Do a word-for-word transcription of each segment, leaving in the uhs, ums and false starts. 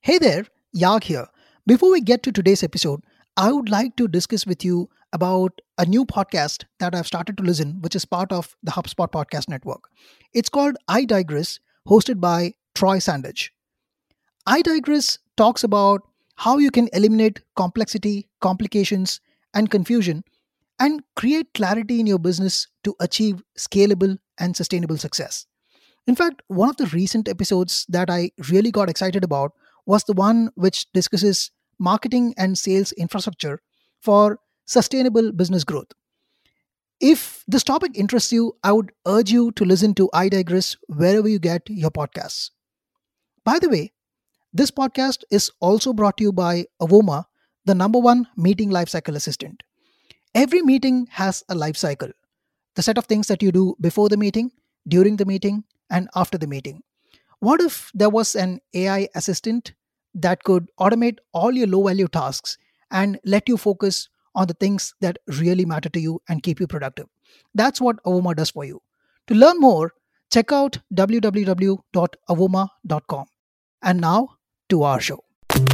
Hey there, Yag here. Before we get to today's episode, I would like to discuss with you about a new podcast that I've started to listen, which is part of the HubSpot podcast network. It's called I Digress, hosted by Troy Sandage. I Digress talks about how you can eliminate complexity, complications, and confusion and create clarity in your business to achieve scalable and sustainable success. In fact, one of the recent episodes that I really got excited about was the one which discusses marketing and sales infrastructure for sustainable business growth. If this topic interests you, I would urge you to listen to I Digress wherever you get your podcasts. By the way, this podcast is also brought to you by Avoma, the number one meeting lifecycle assistant. Every meeting has a life cycle, the set of things that you do before the meeting, during the meeting, and after the meeting. What if there was an A I assistant that could automate all your low value tasks and let you focus on the things that really matter to you and keep you productive? That's what Avoma does for you. To learn more, check out w w w dot avoma dot com. And now to our show.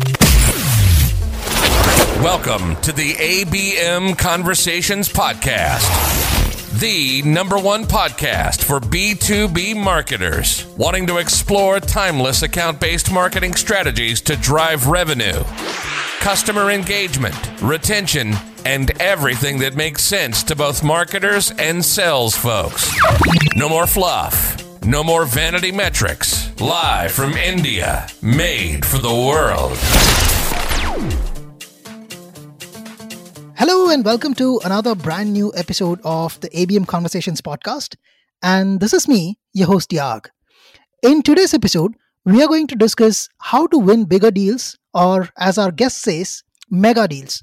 Welcome to the A B M Conversations Podcast, the number one podcast for B two B marketers wanting to explore timeless account-based marketing strategies to drive revenue, customer engagement, retention, and everything that makes sense to both marketers and sales folks. No more fluff. No more vanity metrics. Live from India. Made for the world. Hello and welcome to another brand new episode of the A B M Conversations podcast. And this is me, your host Yag. In today's episode, we are going to discuss how to win bigger deals, or as our guest says, mega deals.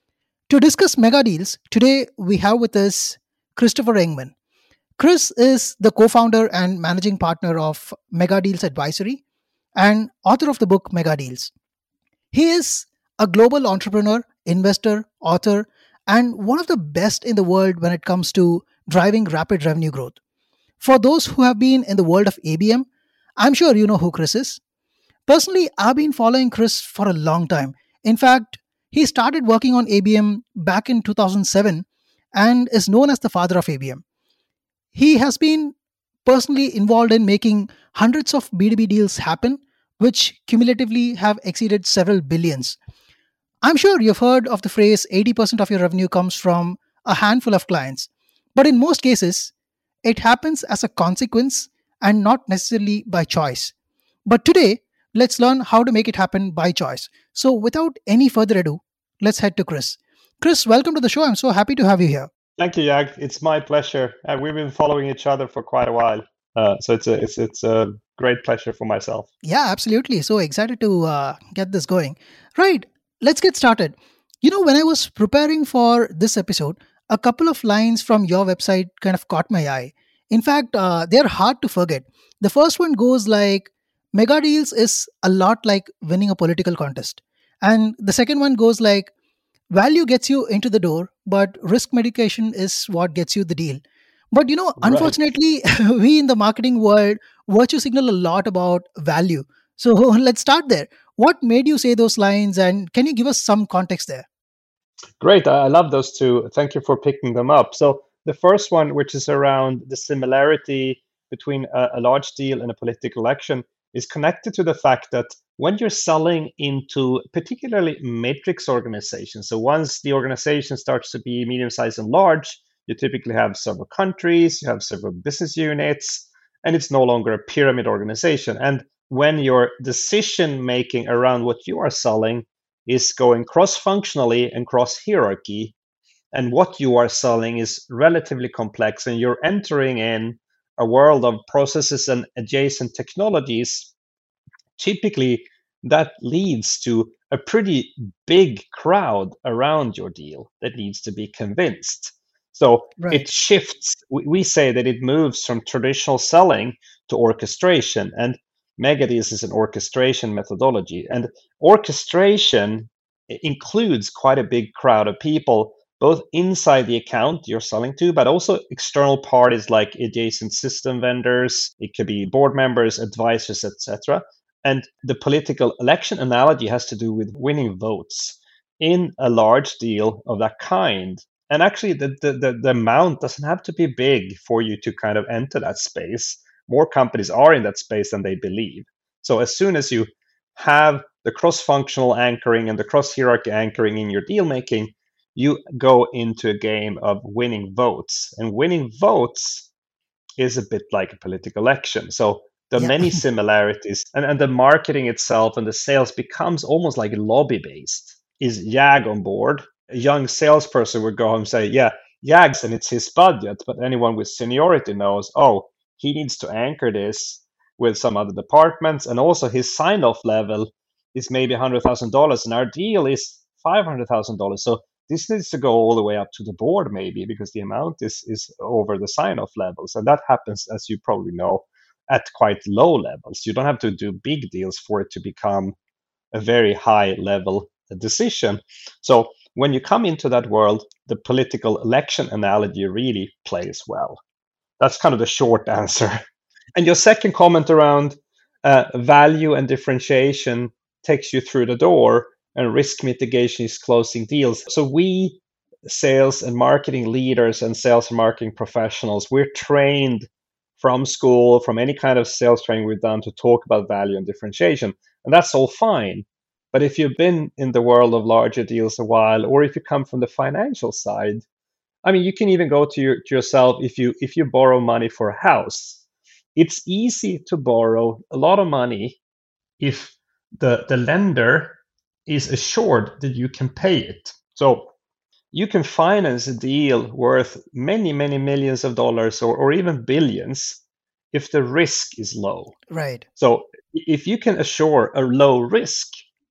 To discuss mega deals, today we have with us Christopher Engman. Chris is the co-founder and managing partner of Mega Deals Advisory and author of the book Mega Deals. He is a global entrepreneur, investor, author, and one of the best in the world when it comes to driving rapid revenue growth. For those who have been in the world of A B M, I'm sure you know who Chris is. Personally, I've been following Chris for a long time. In fact, he started working on A B M back in two thousand seven and is known as the father of A B M. He has been personally involved in making hundreds of B two B deals happen, which cumulatively have exceeded several billions. I'm sure you've heard of the phrase eighty percent of your revenue comes from a handful of clients. But in most cases, it happens as a consequence and not necessarily by choice. But today, let's learn how to make it happen by choice. So without any further ado, let's head to Chris. Chris, welcome to the show. I'm so happy to have you here. Thank you, Yag. It's my pleasure. Uh, we've been following each other for quite a while. Uh, so it's a, it's, it's a great pleasure for myself. Yeah, absolutely. So excited to uh, get this going. Right. Let's get started. You know, when I was preparing for this episode, a couple of lines from your website kind of caught my eye. In fact, uh, they're hard to forget. The first one goes like, mega deals is a lot like winning a political contest. And the second one goes like, value gets you into the door, but risk medication is what gets you the deal. But you know, Right. unfortunately, we in the marketing world virtue signal a lot about value. So let's start there. What made you say those lines, and can you give us some context there? Great. I I love those two. Thank you for picking them up. So the first one, which is around the similarity between a, a large deal and a political action, is connected to the fact that when you're selling into particularly matrix organizations, so once the organization starts to be medium sized and large, you typically have several countries, you have several business units, and it's no longer a pyramid organization. And when your decision making around what you are selling is going cross functionally and cross hierarchy, and what you are selling is relatively complex, and you're entering in a world of processes and adjacent technologies, typically that leads to a pretty big crowd around your deal that needs to be convinced. So Right. it shifts. We we say that it moves from traditional selling to orchestration, and Megadis is an orchestration methodology. And orchestration i- includes quite a big crowd of people, both inside the account you're selling to, but also external parties like adjacent system vendors. It could be board members, advisors, et cetera. And the political election analogy has to do with winning votes in a large deal of that kind. And actually, the, the, the, the amount doesn't have to be big for you to kind of enter that space. More companies are in that space than they believe. So as soon as you have the cross-functional anchoring and the cross-hierarchy anchoring in your deal making, you go into a game of winning votes. And winning votes is a bit like a political election. So the Yeah. many similarities and, and the marketing itself and the sales becomes almost like lobby-based. Is Jag on board? A young salesperson would go home and say, yeah, Jag's and it's his budget, but anyone with seniority knows, oh, he needs to anchor this with some other departments, and also his sign-off level is maybe one hundred thousand dollars, and our deal is five hundred thousand dollars. So this needs to go all the way up to the board maybe, because the amount is, is over the sign-off levels. And that happens, as you probably know, at quite low levels. You don't have to do big deals for it to become a very high level decision. So when you come into that world, the political election analogy really plays well. That's kind of the short answer. And your second comment around uh, value and differentiation takes you through the door, and risk mitigation is closing deals. So we, sales and marketing leaders and sales and marketing professionals, we're trained from school, from any kind of sales training we've done, to talk about value and differentiation. And that's all fine. But if you've been in the world of larger deals a while, or if you come from the financial side, I mean, you can even go to, your, to yourself, if you if you borrow money for a house, it's easy to borrow a lot of money if the, the lender is assured that you can pay it. So you can finance a deal worth many, many millions of dollars, or, or even billions, if the risk is low. Right. So if you can assure a low risk,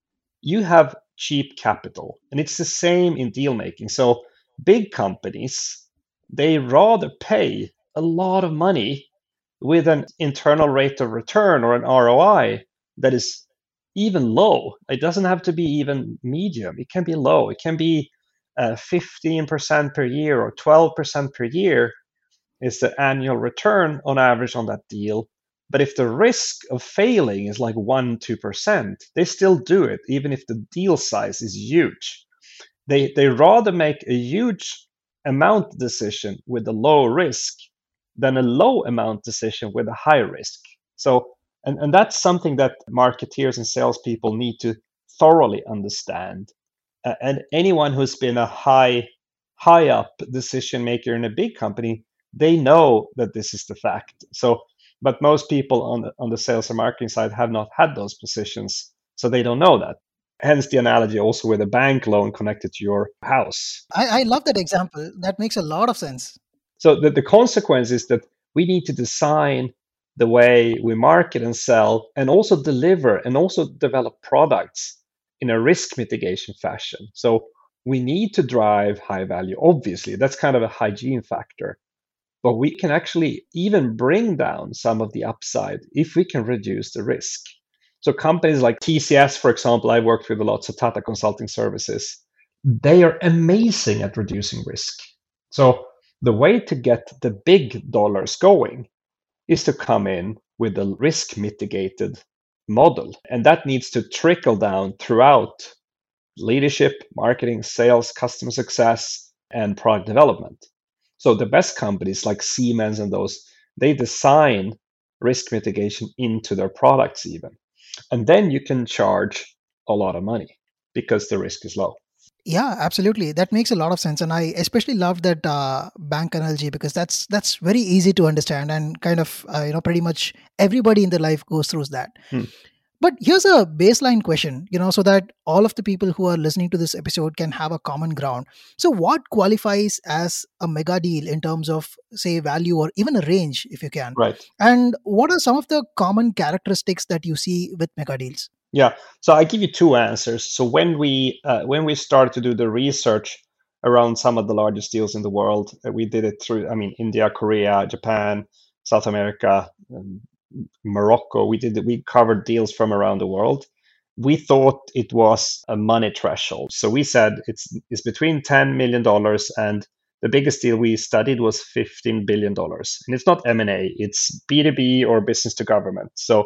you have cheap capital. And it's the same in deal making. So big companies, they rather pay a lot of money with an internal rate of return or an R O I that is even low. It doesn't have to be even medium. It can be low. It can be uh, fifteen percent per year or twelve percent per year is the annual return on average on that deal. But if the risk of failing is like one, two percent, they still do it, even if the deal size is huge. They, they rather make a huge amount decision with a low risk than a low amount decision with a high risk. So, and, and that's something that marketeers and salespeople need to thoroughly understand. Uh, and anyone who's been a high, high up decision maker in a big company, they know that this is the fact. So, but most people on the, on the sales and marketing side have not had those positions, so they don't know that. Hence the analogy also with a bank loan connected to your house. I, I love that example. That makes a lot of sense. So the, the consequence is that we need to design the way we market and sell, and also deliver and also develop products in a risk mitigation fashion. So we need to drive high value. Obviously, that's kind of a hygiene factor. But we can actually even bring down some of the upside if we can reduce the risk. So companies like T C S, for example, I worked with a lot of Tata Consulting Services. They are amazing at reducing risk. So the way to get the big dollars going is to come in with a risk mitigated model. And that needs to trickle down throughout leadership, marketing, sales, customer success, and product development. So the best companies like Siemens and those, they design risk mitigation into their products even. And then you can charge a lot of money because the risk is low. Yeah, absolutely. That makes a lot of sense, and I especially love that uh, bank analogy, because that's that's very easy to understand, and kind of uh, you know pretty much everybody in their life goes through that. Hmm. But here's a baseline question, you know, so that all of the people who are listening to this episode can have a common ground. So, what qualifies as a mega deal in terms of, say, value or even a range, if you can? Right. And what are some of the common characteristics that you see with mega deals? Yeah. So I give you two answers. So when we uh, when we started to do the research around some of the largest deals in the world, uh, we did it through, I mean, India, Korea, Japan, South America, um, Morocco. We did we covered deals from around the world. We thought it was a money threshold. So we said it's it's between ten million dollars, and the biggest deal we studied was fifteen billion dollars. And it's not M and A, it's B two B or business to government. So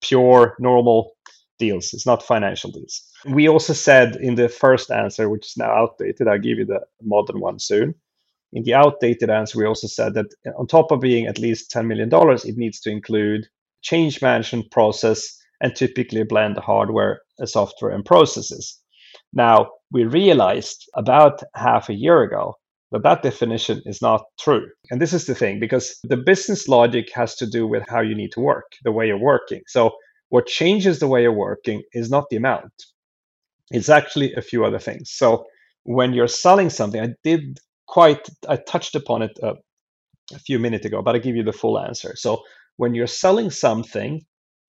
pure normal deals. It's not financial deals. We also said in the first answer, which is now outdated, I'll give you the modern one soon. In the outdated answer, we also said that on top of being at least ten million dollars, it needs to include change management process and typically a blend of hardware, software, and processes. Now, we realized about half a year ago that that definition is not true. And this is the thing, because the business logic has to do with how you need to work, the way you're working. So what changes the way you're working is not the amount. It's actually a few other things. So when you're selling something, I did quite, I touched upon it uh, a few minutes ago, but I'll give you the full answer. So when you're selling something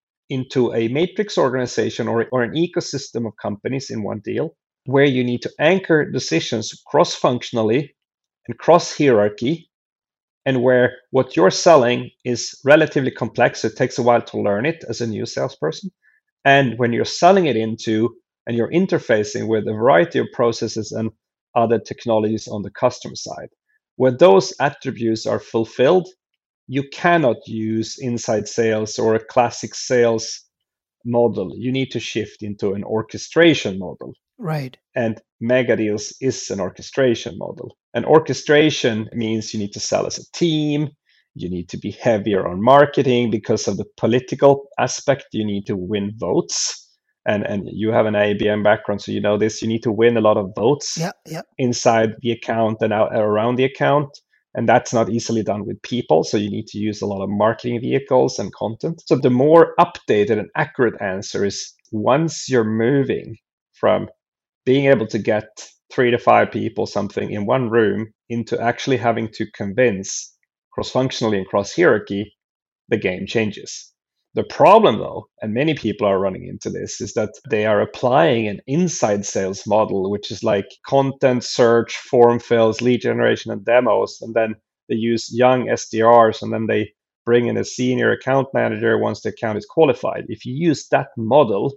into a matrix organization or, or an ecosystem of companies in one deal, where you need to anchor decisions cross-functionally and cross-hierarchy, and where what you're selling is relatively complex, so it takes a while to learn it as a new salesperson. And when you're selling it into and you're interfacing with a variety of processes and other technologies on the customer side, where those attributes are fulfilled, you cannot use inside sales or a classic sales model. You need to shift into an orchestration model. Right. And mega deals is an orchestration model. And orchestration means you need to sell as a team. You need to be heavier on marketing because of the political aspect. You need to win votes. And, and you have an A B M background, so you know this. You need to win a lot of votes yeah, yeah. inside the account and out, around the account. And that's not easily done with people. So you need to use a lot of marketing vehicles and content. So the more updated and accurate answer is, once you're moving from being able to get three to five people something in one room into actually having to convince cross-functionally and cross-hierarchy, the game changes. The problem, though, and many people are running into this, is that they are applying an inside sales model, which is like content search, form fills, lead generation, and demos. And then they use young S D Rs, and then they bring in a senior account manager once the account is qualified. If you use that model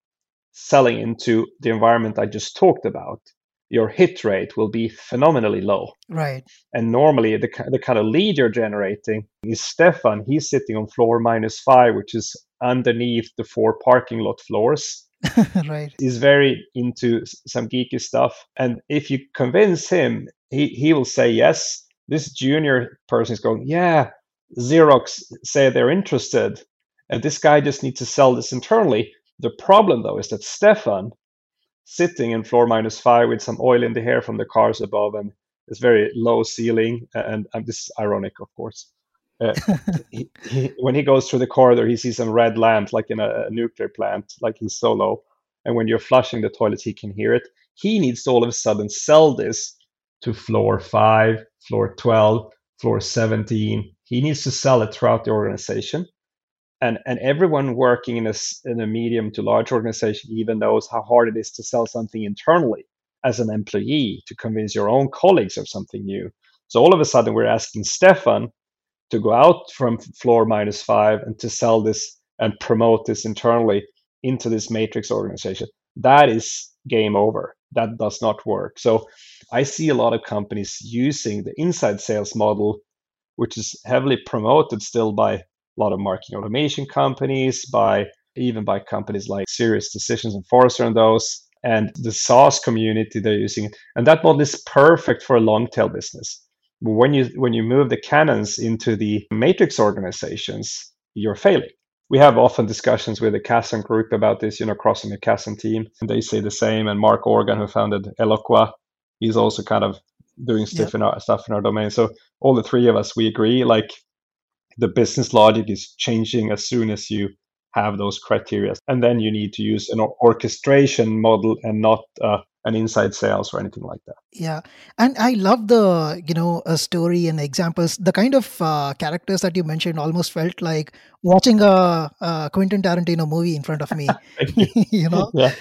selling into the environment I just talked about, your hit rate will be phenomenally low. Right. And normally the, the kind of lead you're generating is Stefan. He's sitting on floor minus five, which is underneath the four parking lot floors. Right. He's very into some geeky stuff. And if you convince him, he, he will say yes. This junior person is going, yeah, Xerox say they're interested. And this guy just needs to sell this internally. The problem, though, is that Stefan, sitting in floor minus five with some oil in the hair from the cars above, and it's very low ceiling. And, and this is ironic, of course. Uh, he, he, when he goes through the corridor, he sees some red lamps, like in a, a nuclear plant, like he's so low. And when you're flushing the toilets, he can hear it. He needs to all of a sudden sell this to floor five, floor twelve, floor seventeen. He needs to sell it throughout the organization. And, and everyone working in a, in a medium to large organization even knows how hard it is to sell something internally as an employee, to convince your own colleagues of something new. So all of a sudden, we're asking Stefan to go out from floor minus five and to sell this and promote this internally into this matrix organization. That is game over. That does not work. So I see a lot of companies using the inside sales model, which is heavily promoted still by a lot of marketing automation companies, by even by companies like Serious Decisions and Forrester and those, and the SaaS community they're using it. And that model is perfect for a long tail business. But when you when you move the cannons into the matrix organizations, you're failing. We have often discussions with the Kasson group about this, you know, crossing the Kasson team, and they say the same. And Mark Organ, who founded Eloqua, he's also kind of doing stuff, yep. in our, stuff in our domain. So all the three of us, we agree, like, the business logic is changing as soon as you have those criteria. And then you need to use an orchestration model and not uh, an inside sales or anything like that. Yeah. And I love the, you know, a story and examples. The kind of uh, characters that you mentioned almost felt like watching a, a Quentin Tarantino movie in front of me. you. you know? Yeah.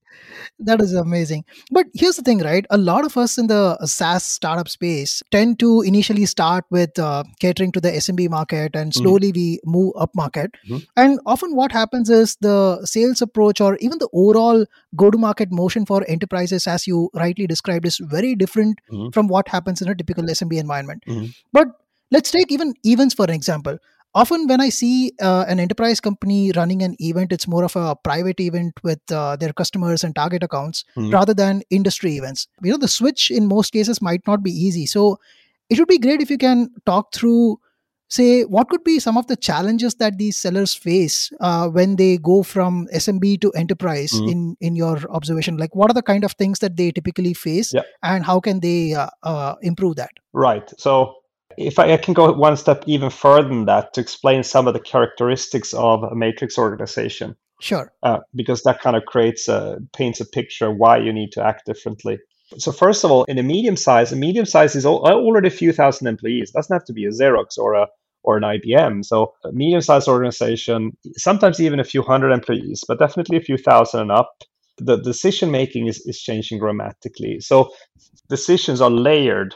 That is amazing. But here's the thing, right? A lot of us in the SaaS startup space tend to initially start with uh, catering to the S M B market, and slowly mm-hmm. we move up market. Mm-hmm. And often what happens is the sales approach or even the overall go-to-market motion for enterprises, as you rightly described, is very different mm-hmm. from what happens in a typical S M B environment. Mm-hmm. But let's take even events for an example. often when I see uh, an enterprise company running an event, it's more of a private event with uh, their customers and target accounts Mm. rather than industry events. You know, the switch in most cases might not be easy. So it would be great if you can talk through, say, what could be some of the challenges that these sellers face uh, when they go from S M B to enterprise. Mm. In in your observation, like what are the kind of things that they typically face, Yeah. and how can they uh, uh, improve that? Right. So if I, I can go one step even further than that to explain some of the characteristics of a matrix organization, Sure. uh, because that kind of creates a paints a picture of why you need to act differently. So first of all, in a medium size, a medium size is al- already a few thousand employees. It doesn't have to be a Xerox or a or an I B M. So a medium-sized organization, sometimes even a few hundred employees, but definitely a few thousand and up. The decision making is, is changing dramatically. So decisions are layered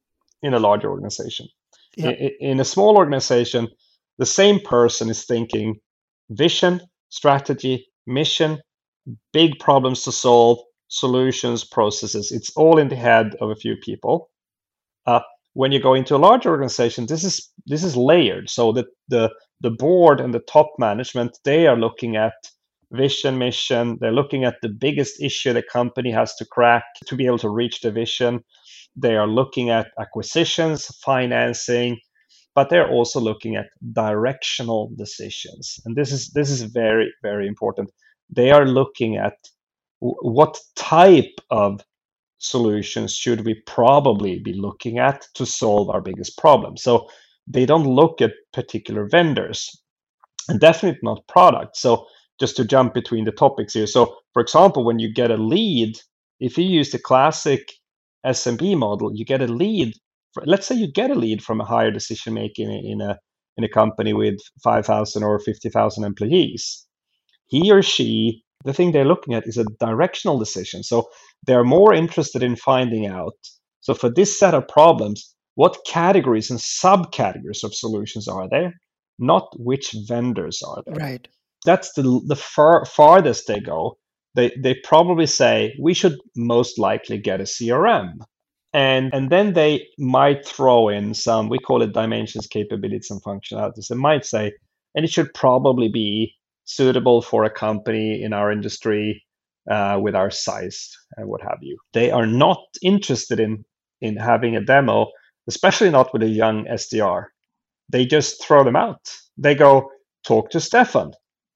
in a larger organization. Yeah. In, in a small organization, the same person is thinking vision, strategy, mission, big problems to solve, solutions, processes. It's all in the head of a few people. Uh, when you go into a large organization, this is this is layered. So that the the board and the top management, they are looking at vision, mission. They're looking at the biggest issue the company has to crack to be able to reach the vision. They are looking at acquisitions, financing, but they're also looking at directional decisions. And this is this is very, very important. They are looking at w- what type of solutions should we probably be looking at to solve our biggest problem. So they don't look at particular vendors, and definitely not products. So just to jump between the topics here. So for example, when you get a lead, if you use the classic S M B model, you get a lead. For, let's say you get a lead from a higher decision maker in, in a in a company with five thousand or fifty thousand employees. He or she, the thing they're looking at is a directional decision. So they're more interested in finding out. So for this set of problems, what categories and subcategories of solutions are there, not which vendors are there. Right. That's the the far, farthest they go. They they probably say we should most likely get a C R M. And, and then they might throw in some, we call it dimensions, capabilities, and functionalities. They might say, and it should probably be suitable for a company in our industry uh, with our size and what have you. They are not interested in, in having a demo, especially not with a young S D R. They just throw them out. They go, talk to Stefan.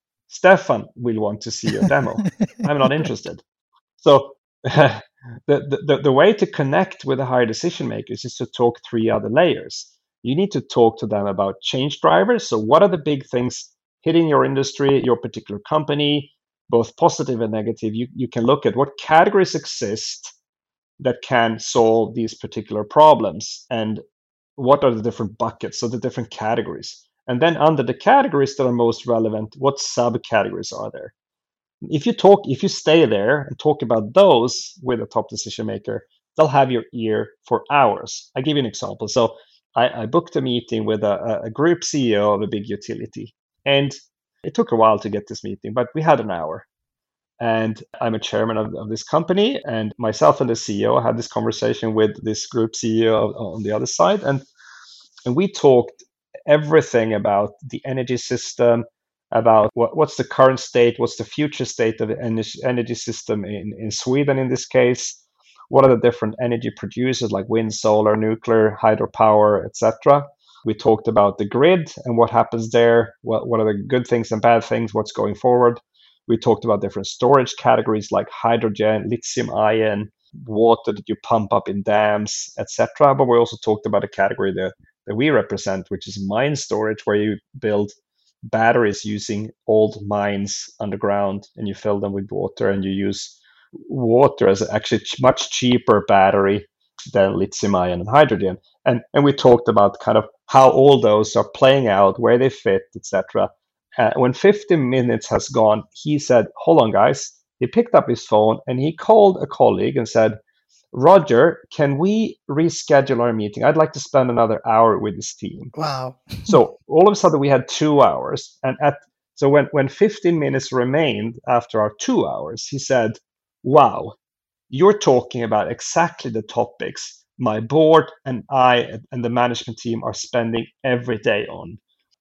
Stefan will want to see your demo. I'm not interested. So the, the, the way to connect with the higher decision makers is to talk three other layers. You need to talk to them about change drivers. So what are the big things hitting your industry, your particular company, both positive and negative? You, you can look at what categories exist that can solve these particular problems and what are the different buckets, so the different categories. And then under the categories that are most relevant, what subcategories are there? If you talk, if you stay there and talk about those with a top decision maker, they'll have your ear for hours. I give you an example. So I, I booked a meeting with a, a group C E O of a big utility, and it took a while to get this meeting, but we had an hour. And I'm a chairman of, of this company, and myself and the C E O had this conversation with this group C E O on the other side, and and we talked everything about the energy system, about what, what's the current state, what's the future state of the energy, energy system in, in Sweden in this case, what are the different energy producers like wind, solar, nuclear, hydropower, et cetera. We talked about the grid and what happens there, what, what are the good things and bad things, what's going forward. We talked about different storage categories like hydrogen, lithium ion, water that you pump up in dams, et cetera. But we also talked about a category that, that we represent, which is mine storage, where you build batteries using old mines underground and you fill them with water, and you use water as actually ch- much cheaper battery than lithium ion and hydrogen. And, and we talked about kind of how all those are playing out, where they fit, et cetera. Uh, when fifteen minutes has gone, he said, hold on, guys. He picked up his phone and he called a colleague and said, Roger, can we reschedule our meeting? I'd like to spend another hour with this team. Wow. So all of a sudden we had two hours. And at so when, when fifteen minutes remained after our two hours, he said, wow, you're talking about exactly the topics my board and I and the management team are spending every day on.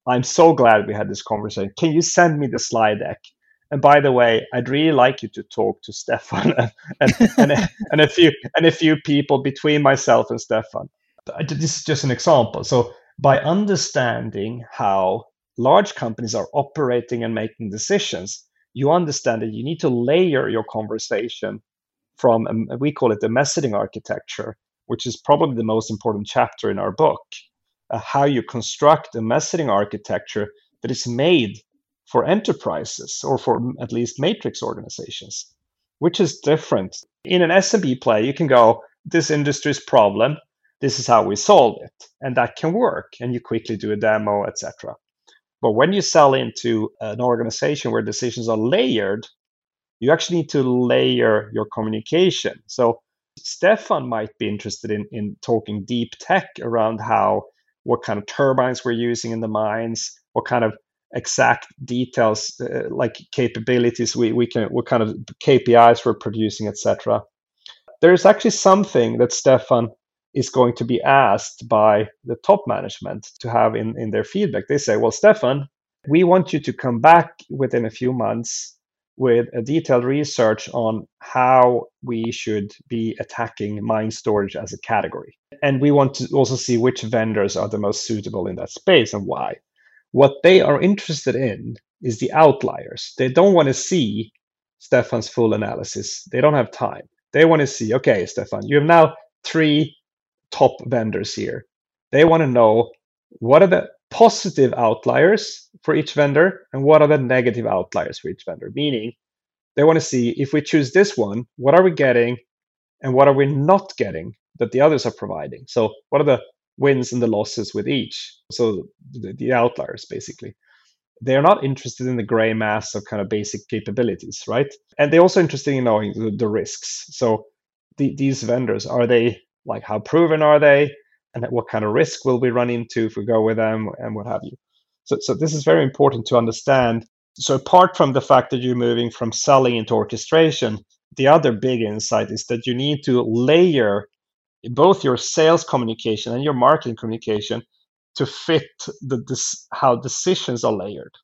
I'm so glad we had this conversation. Can you send me the slide deck? And by the way, I'd really like you to talk to Stefan and, and, and, a, and, a few, and a few people between myself and Stefan. This is just an example. So by understanding how large companies are operating and making decisions, you understand that you need to layer your conversation from, um, we call it the messaging architecture, which is probably the most important chapter in our book, uh, how you construct a messaging architecture that is made for enterprises or for at least matrix organizations, which is different. In an S M B play, you can go, this industry's problem, this is how we solve it, and that can work, and you quickly do a demo, et cetera. But when you sell into an organization where decisions are layered, you actually need to layer your communication. So Stefan might be interested in, in talking deep tech around how, what kind of turbines we're using in the mines, what kind of exact details, uh, like capabilities we, we can, what kind of K P Is we're producing, et cetera. There's actually something that Stefan is going to be asked by the top management to have in, in their feedback. They say, well, Stefan, we want you to come back within a few months with a detailed research on how we should be attacking mine storage as a category. And we want to also see which vendors are the most suitable in that space and why. What they are interested in is the outliers. They don't want to see Stefan's full analysis. They don't have time. They want to see, okay, Stefan, you have now three top vendors here. They want to know what are the positive outliers for each vendor and what are the negative outliers for each vendor. Meaning, they want to see if we choose this one, what are we getting and what are we not getting that the others are providing. So what are the wins and the losses with each? So the, the outliers, basically. They're not interested in the gray mass of kind of basic capabilities, right? And they're also interested in knowing the, the risks. So the, these vendors, are they, like, how proven are they? And what kind of risk will we run into if we go with them and what have you? So, so this is very important to understand. So apart from the fact that you're moving from selling into orchestration, the other big insight is that you need to layer both your sales communication and your marketing communication to fit the, this, how decisions are layered.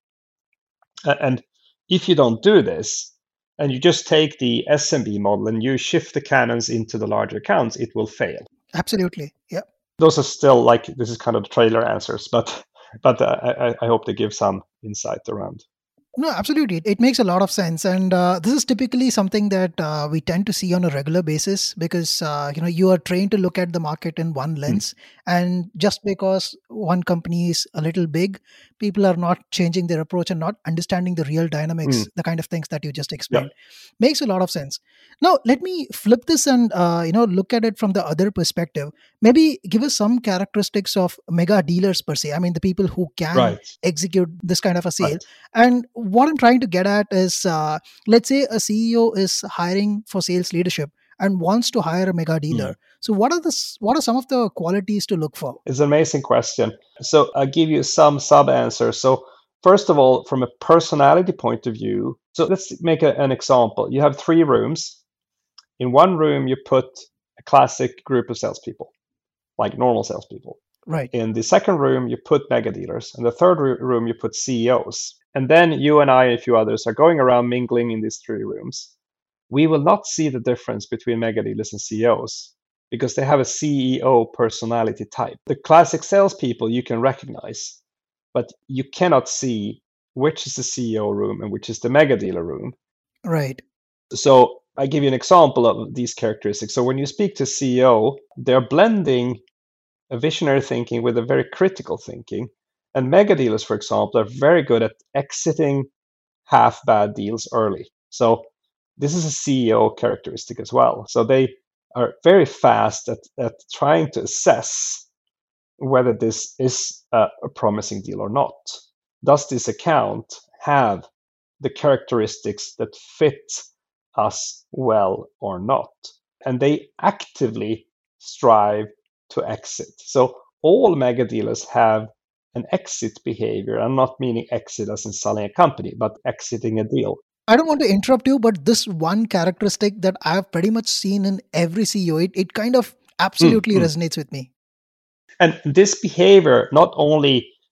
And if you don't do this, and you just take the S M B model and you shift the cannons into the larger accounts, it will fail. Absolutely. Yeah. Those are still, like, this is kind of the trailer answers, but but uh, I, I hope they give some insight around. No, absolutely. It makes a lot of sense. And uh, this is typically something that uh, we tend to see on a regular basis because, uh, you know, you are trained to look at the market in one lens. Mm. And just because one company is a little big, people are not changing their approach and not understanding the real dynamics, mm. the kind of things that you just explained. Yeah. Makes a lot of sense. Now, let me flip this and, uh, you know, look at it from the other perspective. Maybe give us some characteristics of mega dealers per se. I mean, the people who can right. execute this kind of a sale. Right. And what I'm trying to get at is, uh, let's say a C E O is hiring for sales leadership and wants to hire a mega dealer. Mm. So what are the what are some of the qualities to look for? It's an amazing question. So I'll give you some sub-answers. So first of all, from a personality point of view, so let's make a, an example. You have three rooms. In one room, you put a classic group of salespeople, like normal salespeople. Right. In the second room, you put mega dealers. In the third room, you put C E Os. And then you and I and a few others are going around mingling in these three rooms. We will not see the difference between mega dealers and C E Os because they have a C E O personality type. The classic salespeople you can recognize, but you cannot see which is the C E O room and which is the mega dealer room. Right. So I give you an example of these characteristics. So when you speak to C E O, they're blending a visionary thinking with a very critical thinking. And mega dealers, for example, are very good at exiting half bad deals early. So this is a C E O characteristic as well. So they are very fast at, at trying to assess whether this is a, a promising deal or not. Does this account have the characteristics that fit us well or not? And they actively strive to exit. So all mega dealers have an exit behavior. I'm not meaning exit as in selling a company, but exiting a deal. I don't want to interrupt you, but this one characteristic that I've pretty much seen in every C E O, it, it kind of absolutely mm-hmm. resonates with me. And this behavior not only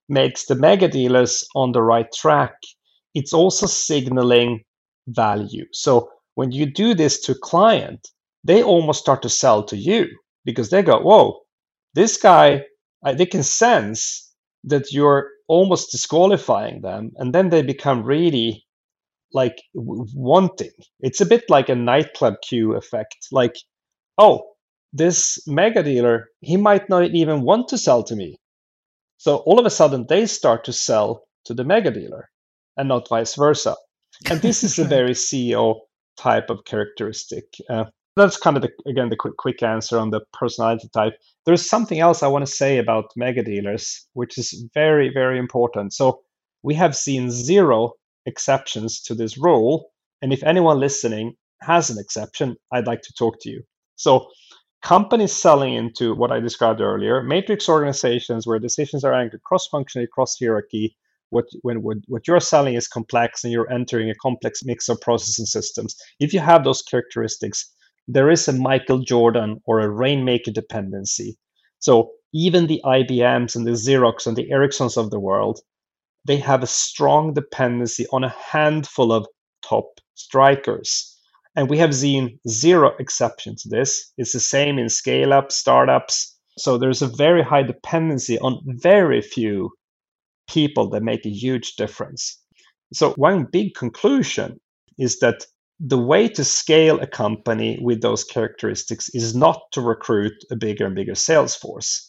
makes the mega dealers on the right track, it's also signaling value. So when you do this to a client, they almost start to sell to you because they go, whoa, this guy, uh, they can sense that you're almost disqualifying them. And then they become really like w- wanting. It's a bit like a nightclub queue effect. Like, oh, this mega dealer, he might not even want to sell to me. So all of a sudden they start to sell to the mega dealer and not vice versa. And this is a very C E O type of characteristic. Uh, that's kind of, the, again, the quick, quick answer on the personality type. There's something else I want to say about mega dealers, which is very, very important. So we have seen zero exceptions to this rule. And if anyone listening has an exception, I'd like to talk to you. So companies selling into what I described earlier, matrix organizations where decisions are anchored cross-functionally, cross-hierarchy. What when what, what you're selling is complex and you're entering a complex mix of processes and systems. If you have those characteristics, there is a Michael Jordan or a Rainmaker dependency. So even the I B Ms and the Xerox and the Ericssons of the world, they have a strong dependency on a handful of top strikers. And we have seen zero exception to this. It's the same in scale-ups, startups. So there's a very high dependency on very few people that make a huge difference. So one big conclusion is that the way to scale a company with those characteristics is not to recruit a bigger and bigger sales force,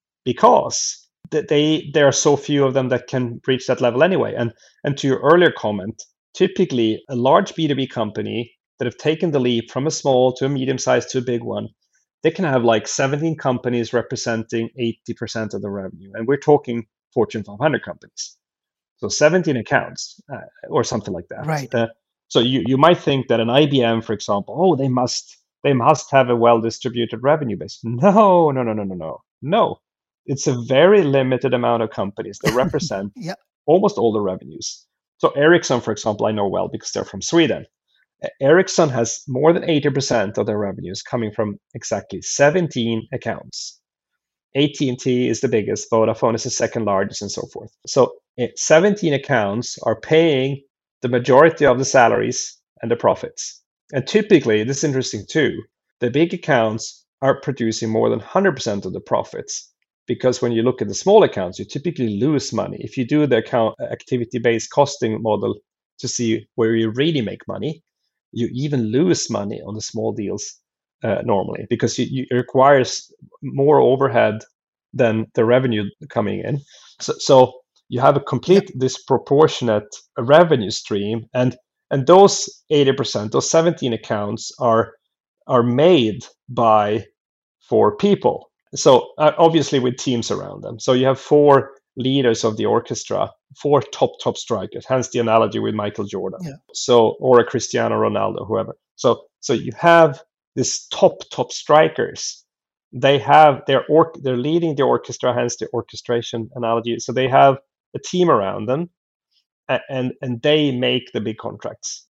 because they there are so few of them that can reach that level anyway. And and to your earlier comment, typically a large B two B company that have taken the leap from a small to a medium size to a big one, they can have like seventeen companies representing eighty percent of the revenue. And we're talking Fortune five hundred companies. So seventeen accounts uh, or something like that. Right. Uh, so you, you might think that an I B M, for example, oh, they must they must have a well-distributed revenue base. No, no, no, no, no, no. No. It's a very limited amount of companies that represent yeah. almost all the revenues. So Ericsson, for example, I know well because they're from Sweden. Ericsson has more than eighty percent of their revenues coming from exactly seventeen accounts. A T and T is the biggest, Vodafone is the second largest, and so forth. So seventeen accounts are paying the majority of the salaries and the profits. And typically, this is interesting too, the big accounts are producing more than one hundred percent of the profits. Because when you look at the small accounts, you typically lose money. If you do the account activity-based costing model to see where you really make money, you even lose money on the small deals uh, normally, because you, you, it requires more overhead than the revenue coming in. So, so you have a complete yep. disproportionate revenue stream, and and those eighty percent, those seventeen accounts are are made by four people. So uh, obviously with teams around them. So you have four leaders of the orchestra, four top, top strikers, hence the analogy with Michael Jordan. Yeah. So, or a Cristiano Ronaldo, whoever. So, so you have this top, top strikers. They have, they're, or, they're leading the orchestra, hence the orchestration analogy. So they have a team around them and, and, and they make the big contracts.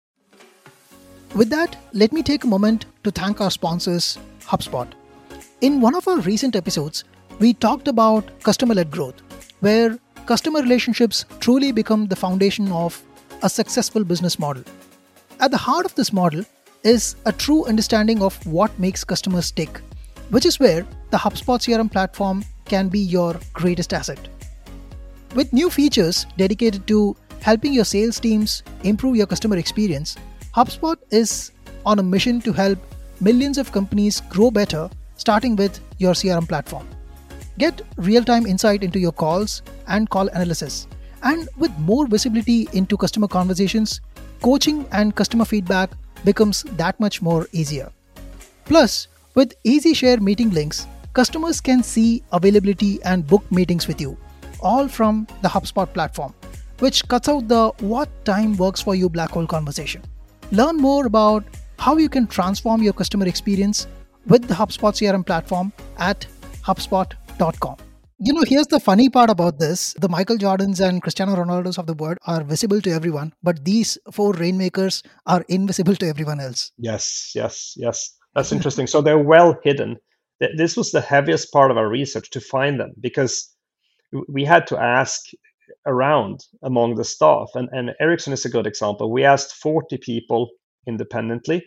With that, let me take a moment to thank our sponsors, HubSpot. In one of our recent episodes, we talked about customer-led growth, where customer relationships truly become the foundation of a successful business model. At the heart of this model is a true understanding of what makes customers tick, which is where the HubSpot C R M platform can be your greatest asset. With new features dedicated to helping your sales teams improve your customer experience, HubSpot is on a mission to help millions of companies grow better, starting with your C R M platform. Get real-time insight into your calls and call analysis. And with more visibility into customer conversations, coaching and customer feedback becomes that much more easier. Plus, with easy share meeting links, customers can see availability and book meetings with you, all from the HubSpot platform, which cuts out the what time works for you black hole conversation. Learn more about how you can transform your customer experience with the HubSpot C R M platform at HubSpot dot com. You know, here's the funny part about this. The Michael Jordans and Cristiano Ronaldos of the world are visible to everyone, but these four rainmakers are invisible to everyone else. Yes, yes, yes. That's interesting. So they're well hidden. This was the heaviest part of our research, to find them, because we had to ask around among the staff. And, and Ericsson is a good example. We asked forty people independently,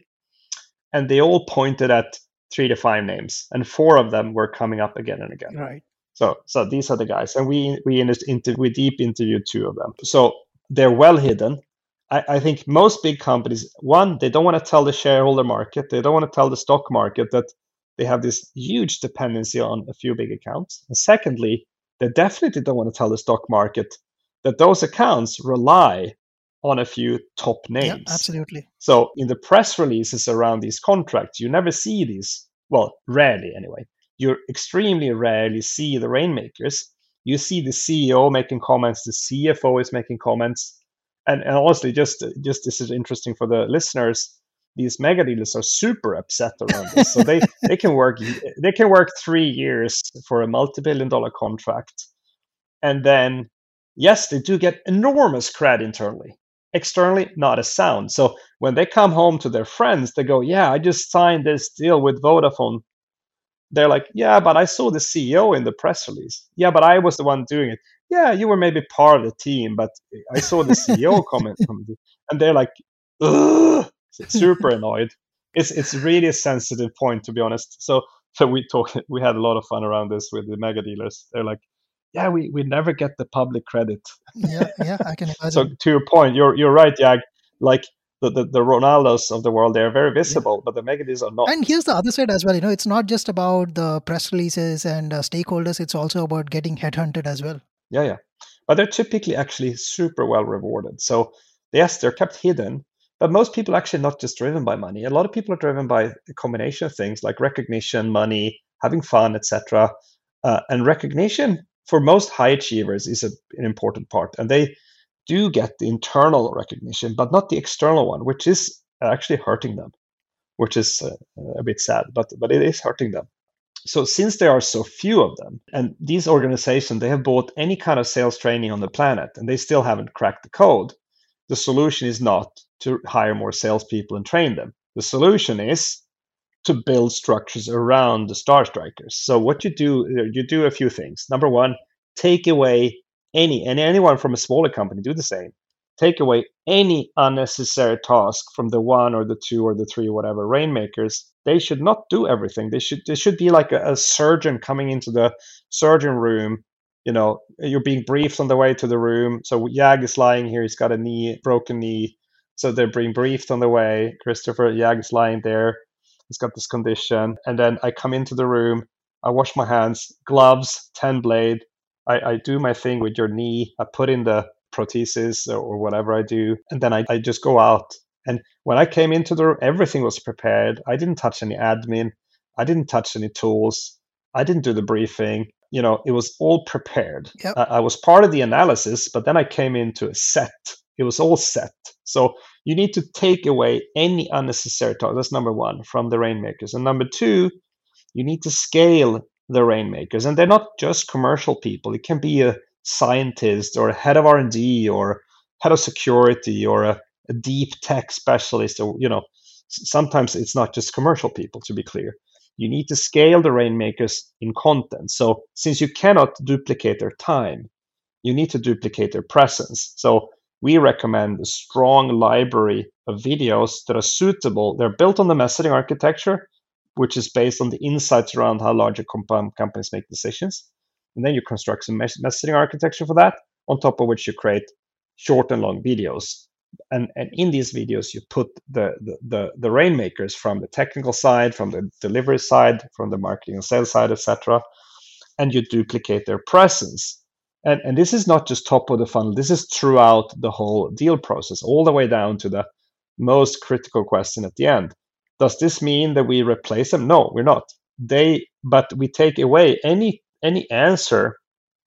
and they all pointed at three to five names, and four of them were coming up again and again. Right. So, so these are the guys, and we we inter- we deep interviewed two of them. So they're well hidden. I, I think most big companies, one, they don't want to tell the shareholder market, they don't want to tell the stock market that they have this huge dependency on a few big accounts. And secondly, they definitely don't want to tell the stock market that those accounts rely on a few top names. Yeah, absolutely. So in the press releases around these contracts, you never see these. Well, rarely anyway. You extremely rarely see the rainmakers. You see the C E O making comments, the C F O is making comments. And, and honestly, just, just this is interesting for the listeners. These mega dealers are super upset around this. So they, they can work they can work three years for a multi-billion dollar contract. And then, yes, they do get enormous cred internally. Externally, not a sound. So when they come home to their friends, they go, yeah, I just signed this deal with Vodafone. They're like, yeah, but I saw the C E O in the press release. Yeah, but I was the one doing it. Yeah, you were maybe part of the team, but I saw the C E O comment. And they're like, ugh, super annoyed. It's it's really a sensitive point, to be honest. So so we talked, we had a lot of fun around this with the mega dealers. They're like, yeah, we, we never get the public credit. Yeah, yeah, I can imagine. So to your point, you're you're right, Jag. Like the, the, the Ronaldos of the world, they're very visible, yeah. but the mega dealers are not. And here's the other side as well. You know, it's not just about the press releases and uh, stakeholders. It's also about getting headhunted as well. Yeah, yeah. But they're typically actually super well rewarded. So yes, they're kept hidden, but most people are actually not just driven by money. A lot of people are driven by a combination of things like recognition, money, having fun, et cetera. Uh, and recognition for most high achievers is a, an important part. And they do get the internal recognition, but not the external one, which is actually hurting them, which is uh, a bit sad, but, but it is hurting them. So since there are so few of them, and these organizations, they have bought any kind of sales training on the planet, and they still haven't cracked the code, the solution is not to hire more salespeople and train them. The solution is to build structures around the star strikers. So what you do, you do a few things. Number one, take away any, and anyone from a smaller company do the same. Take away any unnecessary task from the one or the two or the three, whatever, rainmakers. They should not do everything. They should, they should be like a, a surgeon coming into the surgeon room. You know, you're being briefed on the way to the room. So Jag is lying here. He's got a knee, broken knee. So they're being briefed on the way. Christopher, Jag is lying there. He's got this condition. And then I come into the room. I wash my hands, gloves, ten blade. I, I do my thing with your knee. I put in the prosthesis or, or whatever I do. And then I, I just go out. And when I came into the room, everything was prepared. I didn't touch any admin. I didn't touch any tools. I didn't do the briefing. You know, it was all prepared. Yep. I, I was part of the analysis, but then I came into a set. It was all set. So you need to take away any unnecessary talk. That's number one from the rainmakers. And number two, you need to scale the rainmakers. And they're not just commercial people. It can be a scientist or a head of R and D or head of security or a, a deep tech specialist. Or, you know, sometimes it's not just commercial people, to be clear. You need to scale the rainmakers in content. So since you cannot duplicate their time, you need to duplicate their presence. So we recommend a strong library of videos that are suitable. They're built on the messaging architecture, which is based on the insights around how larger comp- companies make decisions. And then you construct some mes- messaging architecture for that, on top of which you create short and long videos. And, and in these videos, you put the, the, the, the rainmakers from the technical side, from the delivery side, from the marketing and sales side, et cetera, and you duplicate their presence. And, and this is not just top of the funnel. This is throughout the whole deal process, all the way down to the most critical question at the end. Does this mean that we replace them? No, we're not. They, but we take away any any answer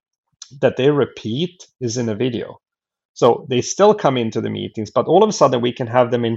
that they repeat is in a video. So they still come into the meetings, but all of a sudden we can have them in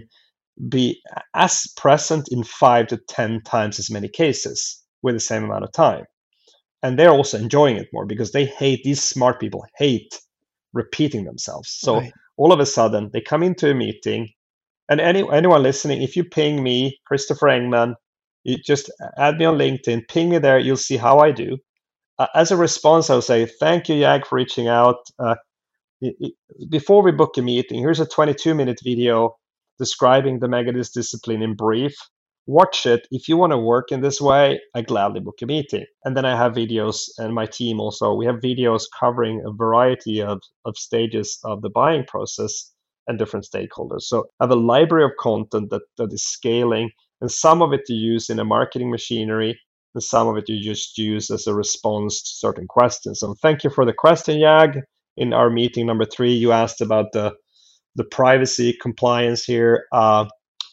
be as present in five to ten times as many cases with the same amount of time. And they're also enjoying it more because they hate, these smart people hate repeating themselves. So right. all of a sudden they come into a meeting, and any anyone listening, if you ping me, Christopher Engman, you just add me on LinkedIn, ping me there, you'll see how I do. uh, as a response, I would say, thank you, Jag, for reaching out. Uh, it, it, before we book a meeting, here's a twenty-two minute video describing the Megadeals discipline in brief. Watch it. If you want to work in this way, I gladly book a meeting. And then I have videos, and my team also, we have videos covering a variety of, of stages of the buying process and different stakeholders. So I have a library of content that, that is scaling, and some of it you use in a marketing machinery, and some of it you just use as a response to certain questions. So thank you for the question, Jag. In our meeting number three, you asked about the, the privacy compliance here. Uh,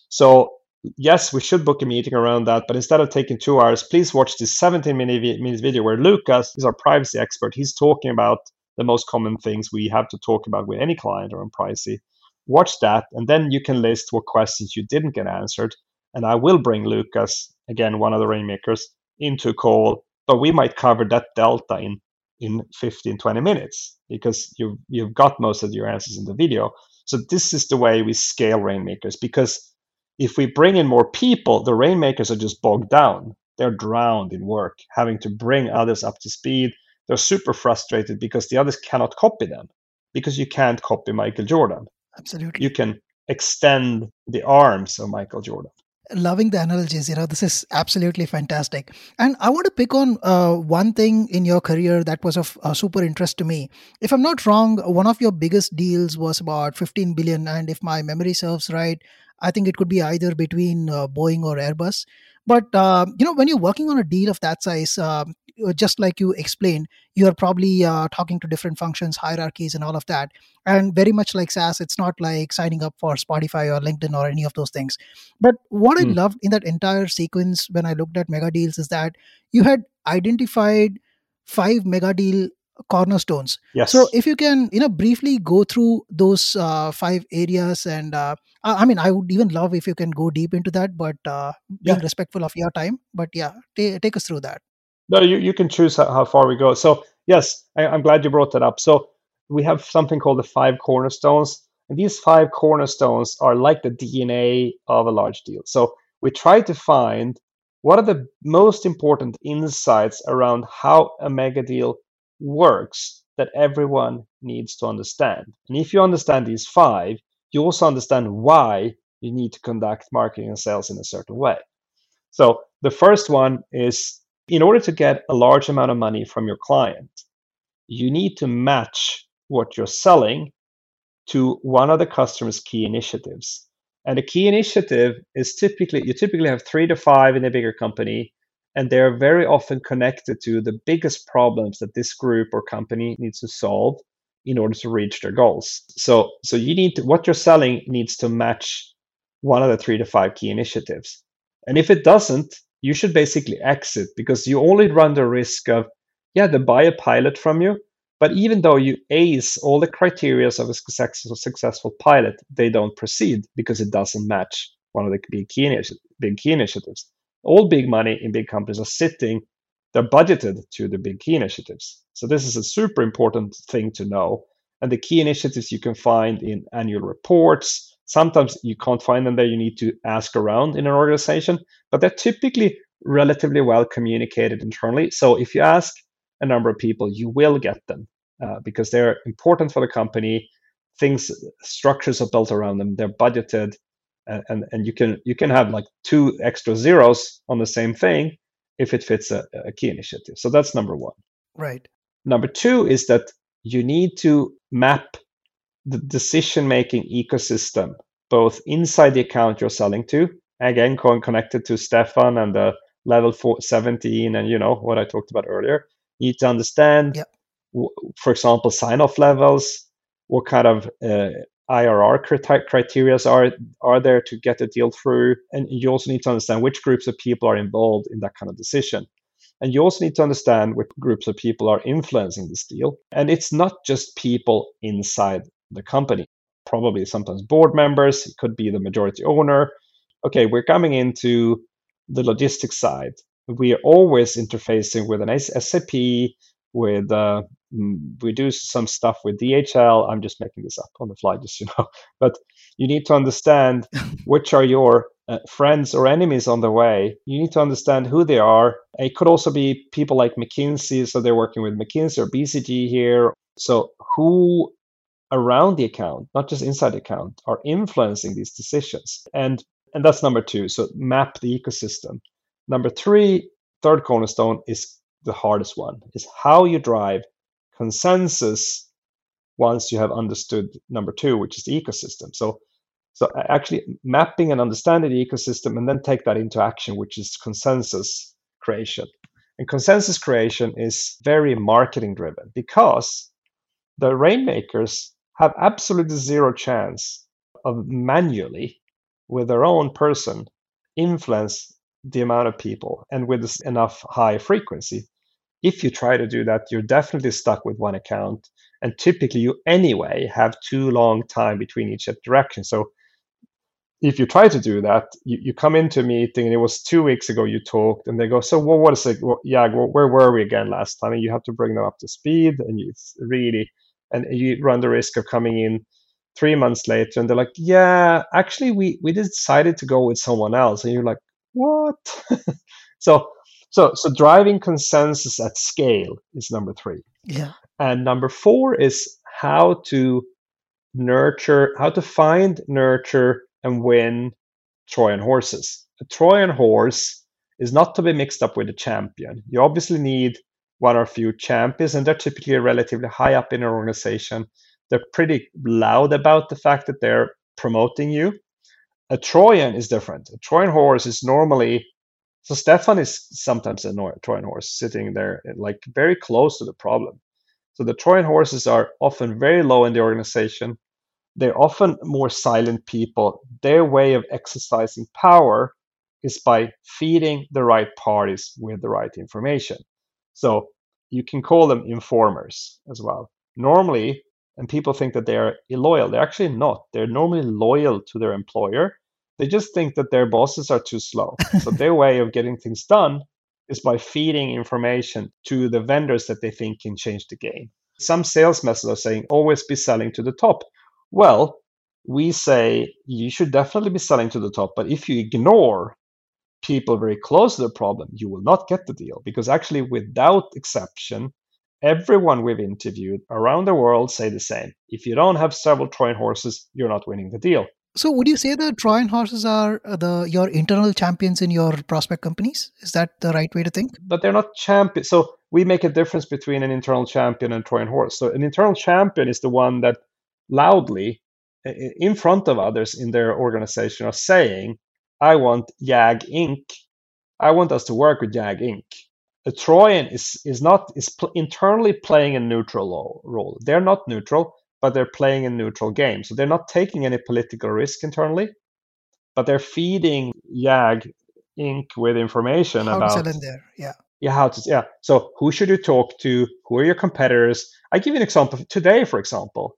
so yes, we should book a meeting around that, but instead of taking two hours, please watch this seventeen minute video where Lucas is our privacy expert. He's talking about the most common things we have to talk about with any client around privacy. Watch that, and then you can list what questions you didn't get answered. And I will bring Lucas, again, one of the Rainmakers, into a call, but we might cover that delta in, in fifteen, twenty minutes because you've, you've got most of your answers in the video. So this is the way we scale Rainmakers, because if we bring in more people, the Rainmakers are just bogged down. They're drowned in work, having to bring others up to speed. They're super frustrated because the others cannot copy them, because you can't copy Michael Jordan. Absolutely. You can extend the arms of Michael Jordan. Loving the analogies, you know, this is absolutely fantastic. And I want to pick on uh, one thing in your career that was of uh, super interest to me. If I'm not wrong, one of your biggest deals was about fifteen billion. And if my memory serves right, I think it could be either between uh, Boeing or Airbus. But, uh, you know, when you're working on a deal of that size, uh, just like you explained, you are probably uh, talking to different functions, hierarchies, and all of that. And very much like SaaS, it's not like signing up for Spotify or LinkedIn or any of those things. But what I Hmm. loved in that entire sequence when I looked at mega deals is that you had identified five mega deal cornerstones. Yes. So if you can, you know, briefly go through those uh, five areas, and uh, I I mean, I would even love if you can go deep into that, but uh, being Yeah. respectful of your time. But yeah, ta- take us through that. No, you, you can choose how, how far we go. So yes, I, I'm glad you brought that up. So we have something called the five cornerstones. And these five cornerstones are like the D N A of a large deal. So we try to find what are the most important insights around how a mega deal works that everyone needs to understand. And if you understand these five, you also understand why you need to conduct marketing and sales in a certain way. So the first one is, in order to get a large amount of money from your client, you need to match what you're selling to one of the customer's key initiatives. And a key initiative is typically, you typically have three to five in a bigger company, and they're very often connected to the biggest problems that this group or company needs to solve in order to reach their goals. So, so you need to, what you're selling needs to match one of the three to five key initiatives. And if it doesn't, you should basically exit, because you only run the risk of, yeah, they buy a pilot from you, but even though you ace all the criteria of a successful, successful pilot, they don't proceed because it doesn't match one of the big key, initi- big key initiatives. All big money in big companies are sitting, they're budgeted to the big key initiatives. So this is a super important thing to know. And the key initiatives you can find in annual reports. Sometimes you can't find them there, you need to ask around in an organization, but they're typically relatively well communicated internally. So if you ask a number of people, you will get them uh, because they're important for the company. Things, structures are built around them, they're budgeted, and, and, and you can you can have like two extra zeros on the same thing if it fits a, a key initiative. So that's number one. Right. Number two is that you need to map the decision-making ecosystem, both inside the account you're selling to, again, connected to Stefan and the level four, seventeen, and you know what I talked about earlier. You need to understand, Yep. for example, sign-off levels, what kind of uh, I R R criteria are, are there to get the deal through. And you also need to understand which groups of people are involved in that kind of decision. And you also need to understand which groups of people are influencing this deal. And it's not just people inside the company, probably sometimes board members, it could be the majority owner. Okay, we're coming into the logistics side. We are always interfacing with an S A P, with uh, we do some stuff with D H L. I'm just making this up on the fly, just so you know. But you need to understand which are your uh, friends or enemies on the way. You need to understand who they are. It could also be people like McKinsey, so they're working with McKinsey or B C G here. So who around the account, not just inside the account, are influencing these decisions? And and that's number two. So map the ecosystem. Number three, third cornerstone is the hardest one, is how you drive consensus once you have understood number two, which is the ecosystem. So so actually mapping and understanding the ecosystem and then take that into action, which is consensus creation. And consensus creation is very marketing driven because the rainmakers have absolutely zero chance of manually, with their own person, influence the amount of people and with enough high frequency. If you try to do that, you're definitely stuck with one account. And typically you anyway have too long time between each interaction. So if you try to do that, you, you come into a meeting and it was two weeks ago you talked and they go, so well, what is it? Well, yeah, well, where were we again last time? And you have to bring them up to speed and it's really, and you run the risk of coming in three months later and they're like, yeah, actually we, we decided to go with someone else. And you're like, what? so, so, so driving consensus at scale is number three. Yeah. And number four is how to nurture, how to find, nurture, and win Trojan horses. A Trojan horse is not to be mixed up with a champion. You obviously need one or a few champions, and they're typically relatively high up in an organization. They're pretty loud about the fact that they're promoting you. A Trojan is different. A Trojan horse is normally, so Stefan is sometimes a Trojan horse sitting there like very close to the problem. So the Trojan horses are often very low in the organization. They're often more silent people. Their way of exercising power is by feeding the right parties with the right information. So you can call them informers as well. Normally, and people think that they are illoyal. They're actually not. They're normally loyal to their employer. They just think that their bosses are too slow. So their way of getting things done is by feeding information to the vendors that they think can change the game. Some sales methods are saying always be selling to the top. Well, we say you should definitely be selling to the top, but if you ignore people very close to the problem, you will not get the deal. Because actually, without exception, everyone we've interviewed around the world say the same. If you don't have several Trojan horses, you're not winning the deal. So would you say the Trojan horses are the your internal champions in your prospect companies? Is that the right way to think? But they're not champions. So we make a difference between an internal champion and Trojan horse. So an internal champion is the one that loudly in front of others in their organization are saying, I want YAG Incorporated. I want us to work with YAG Incorporated. A Trojan is is not is pl- internally playing a neutral role. They're not neutral, but they're playing a neutral game. So they're not taking any political risk internally, but they're feeding YAG Incorporated with information how about to sell in there. Yeah. Yeah, how to yeah. So who should you talk to? Who are your competitors? I give you an example. Today, for example,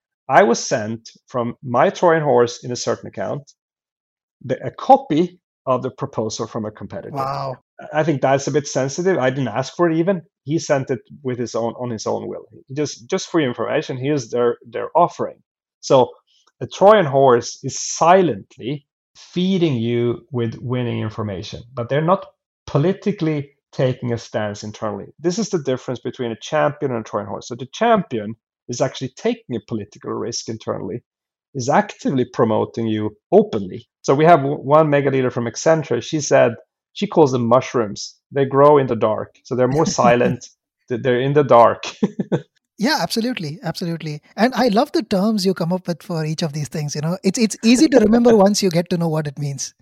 I was sent from my Trojan horse in a certain account the, a copy of the proposal from a competitor. Wow. I think that's a bit sensitive. I didn't ask for it even. He sent it with his own on his own will. Just just for your information, here's their their offering. So a Trojan horse is silently feeding you with winning information, but they're not politically taking a stance internally. This is the difference between a champion and a Trojan horse. So the champion is actually taking a political risk internally, is actively promoting you openly. So we have one mega leader from Accenture. She said, she calls them mushrooms. They grow in the dark. So they're more silent. They're in the dark. Yeah, absolutely. Absolutely. And I love the terms you come up with for each of these things. You know, it's it's easy to remember once you get to know what it means.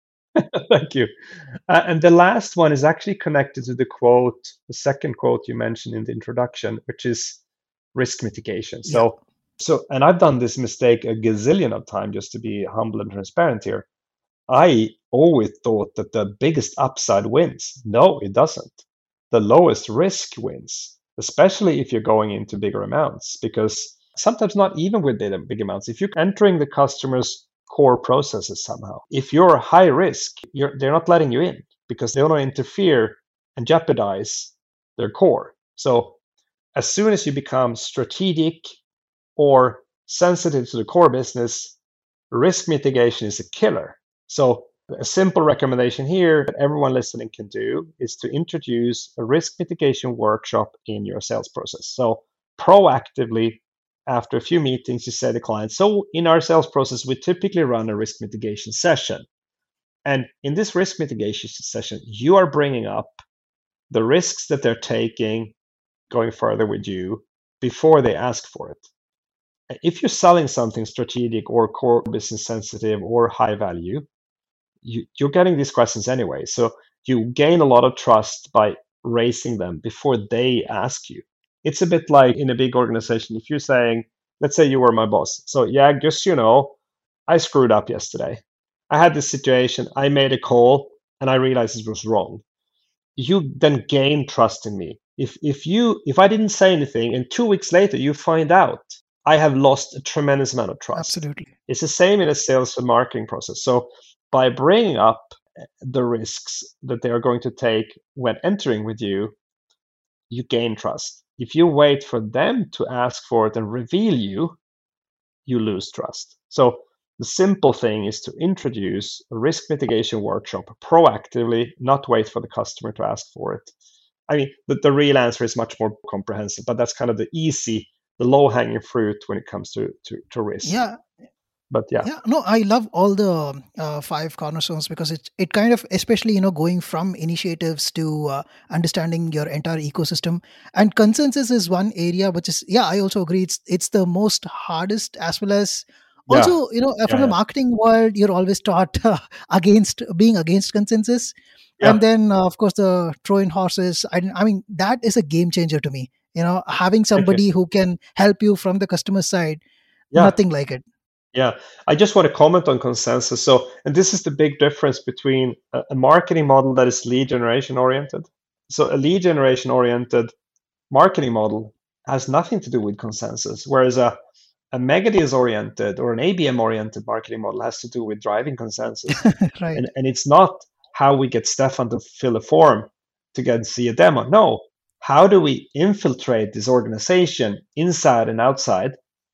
Thank you. Uh, and the last one is actually connected to the quote, the second quote you mentioned in the introduction, which is risk mitigation. So, yeah. so, and I've done this mistake a gazillion of times, just to be humble and transparent here. I always thought that the biggest upside wins. No, it doesn't. The lowest risk wins, especially if you're going into bigger amounts, because sometimes not even with big amounts. If you're entering the customer's core processes somehow, if you're high risk, you're, they're not letting you in because they want to interfere and jeopardize their core. So as soon as you become strategic or sensitive to the core business, risk mitigation is a killer. So A simple recommendation here that everyone listening can do is to introduce a risk mitigation workshop in your sales process. So proactively, after a few meetings, you say to the client, so in our sales process, we typically run a risk mitigation session. And in this risk mitigation session, you are bringing up the risks that they're taking going further with you before they ask for it. If you're selling something strategic or core business sensitive or high value, you, you're getting these questions anyway. So you gain a lot of trust by raising them before they ask you. It's a bit like in a big organization, if you're saying, let's say you were my boss. So yeah, just, you know, I screwed up yesterday. I had this situation, I made a call and I realized it was wrong. You then gain trust in me. If if you if I didn't say anything and two weeks later you find out, I have lost a tremendous amount of trust. Absolutely. It's the same in a sales and marketing process. So by bringing up the risks that they are going to take when entering with you, you gain trust. If you wait for them to ask for it and reveal you, you lose trust. So the simple thing is to introduce a risk mitigation workshop proactively, not wait for the customer to ask for it. I mean, the, the real answer is much more comprehensive, but that's kind of the easy, the low-hanging fruit when it comes to, to, to risk. Yeah. But yeah. Yeah, no, I love all the uh, five cornerstones because it it kind of, especially, you know, going from initiatives to uh, understanding your entire ecosystem, and consensus is one area which is, yeah, I also agree. It's it's the most hardest, as well as also, you know, Yeah, from the yeah. marketing world, you're always taught uh, against being against consensus. Yeah. And then, uh, of course, the Trojan horses. I, I mean, that is a game changer to me. You know, having somebody who can help you from the customer side, Yeah. nothing like it. Yeah, I just want to comment on consensus. So, and this is the big difference between a, a marketing model that is lead generation oriented. So, a lead generation oriented marketing model has nothing to do with consensus, whereas a a mega deals oriented or an A B M oriented marketing model has to do with driving consensus. Right. And and it's not how we get Stefan to fill a form to get and see a demo. No, how do we infiltrate this organization inside and outside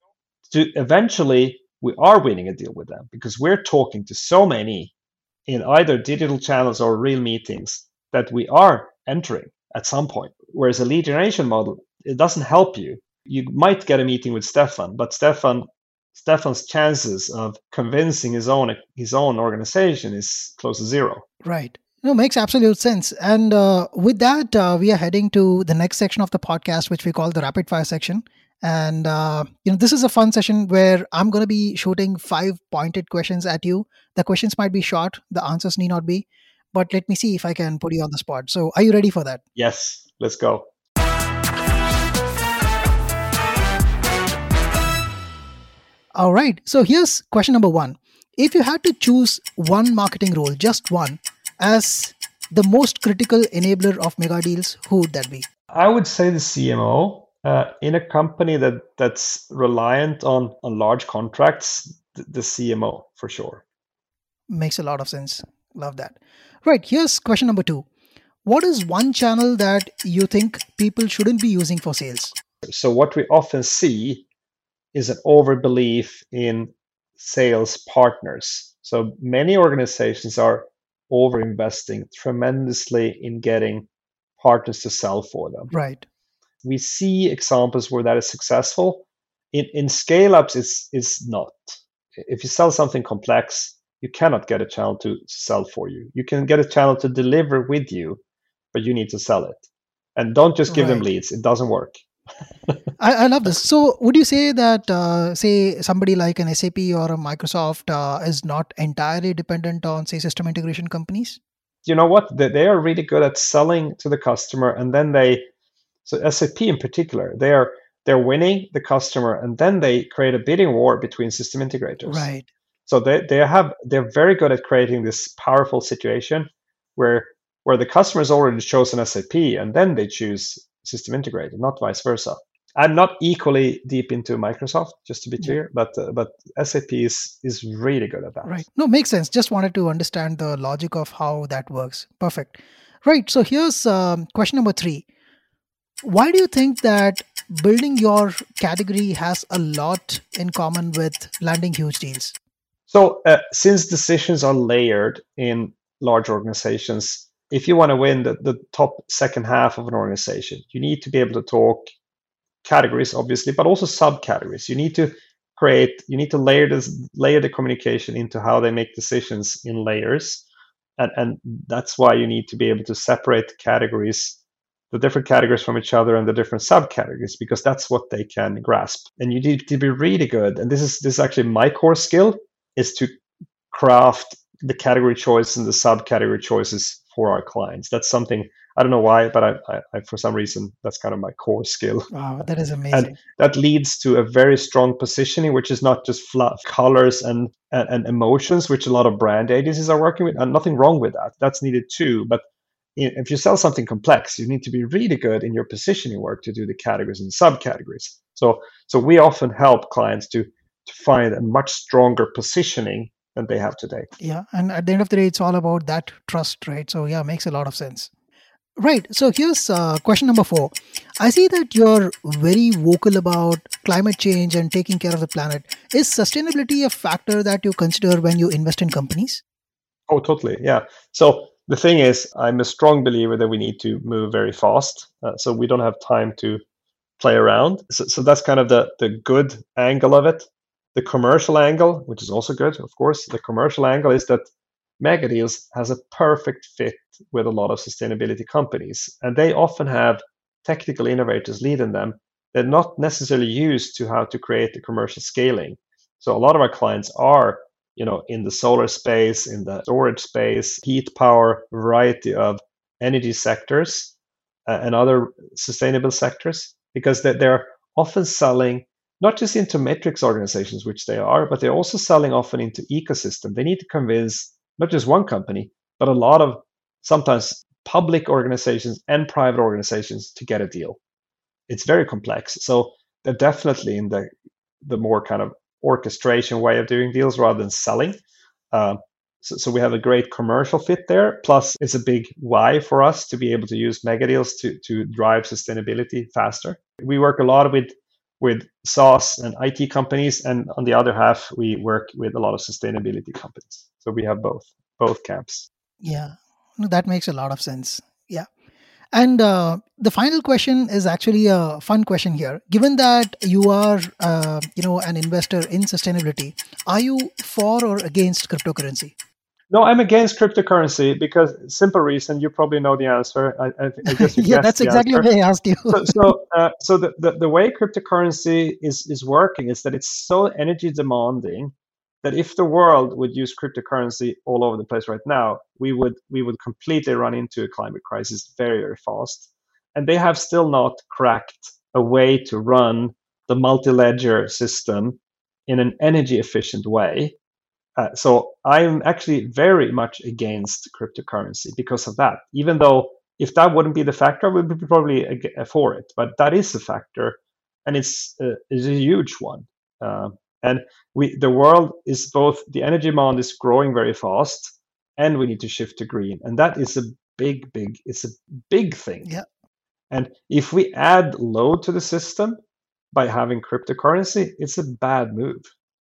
to eventually we are winning a deal with them because we're talking to so many in either digital channels or real meetings that we are entering at some point. Whereas a lead generation model, it doesn't help you. You might get a meeting with Stefan, but Stefan Stefan's chances of convincing his own his own organization is close to zero. Right. No, makes absolute sense. And uh, with that, uh, we are heading to the next section of the podcast, which we call the rapid fire section. And, uh, you know, this is a fun session where I'm going to be shooting five pointed questions at you. The questions might be short. The answers need not be. But let me see if I can put you on the spot. So are you ready for that? Yes, let's go. All right. So here's question number one. If you had to choose one marketing role, just one, as the most critical enabler of mega deals, who would that be? I would say the C M O. Uh, in a company that, that's reliant on, on large contracts, the, the C M O for sure. Makes a lot of sense. Love that. Right. Here's question number two. What is one channel that you think people shouldn't be using for sales? So what we often see is an overbelief in sales partners. So many organizations are overinvesting tremendously in getting partners to sell for them. Right. We see examples where that is successful. In, in scale-ups, it's, it's not. If you sell something complex, you cannot get a channel to sell for you. You can get a channel to deliver with you, but you need to sell it. And don't just give Right. them leads. It doesn't work. I, I love this. So would you say that, uh, say, somebody like an S A P or a Microsoft uh, is not entirely dependent on, say, system integration companies? You know what? They, they are really good at selling to the customer, and then they, so S A P in particular, they are they're winning the customer, and then they create a bidding war between system integrators. Right. So they, they have they're very good at creating this powerful situation where where the customer has already chosen S A P, and then they choose system integrator, not vice versa. I'm not equally deep into Microsoft, just to be clear, but uh, but S A P is is really good at that. Right. No, makes sense. Just wanted to understand the logic of how that works. Perfect. Right. So here's um, question number three. Why do you think that building your category has a lot in common with landing huge deals? So uh, since decisions are layered in large organizations, if you want to win the, the top second half of an organization, you need to be able to talk categories, obviously, but also subcategories. You need to create, you need to layer this, layer the communication into how they make decisions in layers. And, and that's why you need to be able to separate categories, the different categories from each other and the different subcategories, because that's what they can grasp. And you need to be really good. And this is this is actually my core skill, is to craft the category choice and the subcategory choices for our clients. That's something, I don't know why, but I, I, I for some reason, that's kind of my core skill. Wow, that is amazing. And that leads to a very strong positioning, which is not just flat colors and, and, and emotions, which a lot of brand agencies are working with. And nothing wrong with that. That's needed too. But if you sell something complex, you need to be really good in your positioning work to do the categories and subcategories. So, so we often help clients to, to find a much stronger positioning than they have today. Yeah. And at the end of the day, it's all about that trust, right? So yeah, makes a lot of sense. Right. So here's uh, question number four. I see that you're very vocal about climate change and taking care of the planet. Is sustainability a factor that you consider when you invest in companies? Oh, totally. Yeah. So the thing is, I'm a strong believer that we need to move very fast. Uh, so we don't have time to play around. So, so that's kind of the, the good angle of it. The commercial angle, which is also good, of course, the commercial angle is that Megadeals has a perfect fit with a lot of sustainability companies. And they often have technical innovators leading them. They're not necessarily used to how to create the commercial scaling. So a lot of our clients are, you know, in the solar space, in the storage space, heat power, variety of energy sectors uh, and other sustainable sectors, because they're, they're often selling not just into metrics organizations, which they are, but they're also selling often into ecosystem. They need to convince not just one company, but a lot of sometimes public organizations and private organizations to get a deal. It's very complex. So they're definitely in the the more kind of orchestration way of doing deals rather than selling. Uh, so, so we have a great commercial fit there. Plus, it's a big why for us to be able to use Megadeals to to drive sustainability faster. We work a lot with with SaaS and I T companies, and on the other half, we work with a lot of sustainability companies. So we have both both camps. Yeah, no, that makes a lot of sense. Yeah. And uh, the final question is actually a fun question here. Given that you are, uh, you know, an investor in sustainability, are you for or against cryptocurrency? No, I'm against cryptocurrency because simple reason. You probably know the answer. I, I, I guess you Yeah, guessed that's the exactly answer. what I asked you. So, so, uh, so the, the, the way cryptocurrency is, is working is that it's so energy demanding that if the world would use cryptocurrency all over the place right now, we would we would completely run into a climate crisis very, very fast. And they have still not cracked a way to run the multi-ledger system in an energy efficient way. Uh, so I'm actually very much against cryptocurrency because of that. Even though if that wouldn't be the factor, I would be probably ag- for it. But that is a factor, and it's uh, is a huge one. Uh, and we the world is both the energy demand is growing very fast, and we need to shift to green, and that is a big, big. It's a big thing. Yeah. And if we add load to the system by having cryptocurrency, it's a bad move.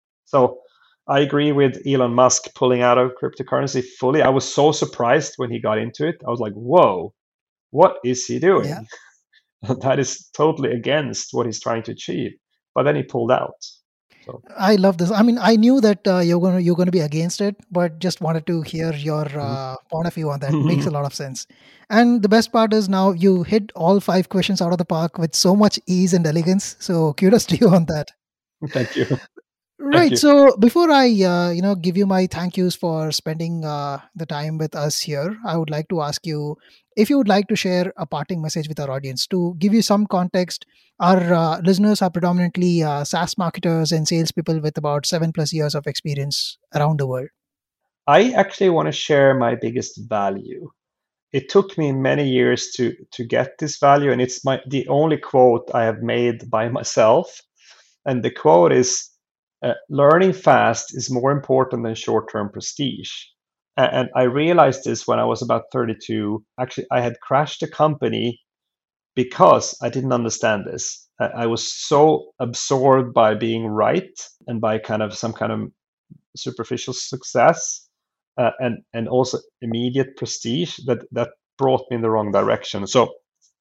So I agree with Elon Musk pulling out of cryptocurrency fully. I was so surprised when he got into it. I was like, whoa, what is he doing? Yeah. That is totally against what he's trying to achieve. But then he pulled out. So I love this. I mean, I knew that uh, you're going to you're going to be against it, but just wanted to hear your mhm. uh, point of view on that. Makes a lot of sense. And the best part is now you hit all five questions out of the park with so much ease and elegance. So kudos to you on that. Thank you. Thank Right. you. So before I, uh, you know, give you my thank yous for spending uh, the time with us here, I would like to ask you if you would like to share a parting message with our audience. To give you some context, our uh, listeners are predominantly uh, SaaS marketers and salespeople with about seven plus years of experience around the world. I actually want to share my biggest value. It took me many years to to get this value, and it's my the only quote I have made by myself. And the quote is, uh, learning fast is more important than short-term prestige. A- And I realized this when I was about thirty-two. Actually, I had crashed a company because I didn't understand this. I I was so absorbed by being right and by kind of some kind of superficial success uh, and and also immediate prestige that that brought me in the wrong direction. So